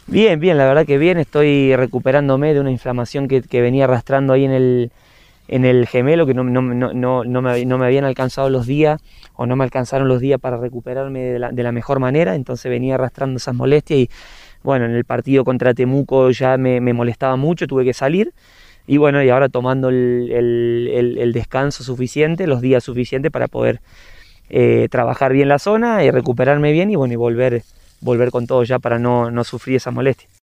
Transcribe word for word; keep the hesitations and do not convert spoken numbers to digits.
Bien, bien, la verdad que bien, estoy recuperándome de una inflamación que, que venía arrastrando ahí en el, en el gemelo, que no, no, no, no, no, me, no me habían alcanzado los días, o no me alcanzaron los días para recuperarme de la, de la mejor manera, entonces venía arrastrando esas molestias y bueno, en el partido contra Temuco ya me, me molestaba mucho, tuve que salir. Y bueno, y ahora tomando el, el, el, el descanso suficiente, los días suficientes para poder eh, trabajar bien la zona y recuperarme bien y bueno, y volver, volver con todo ya para no, no sufrir esa molestia.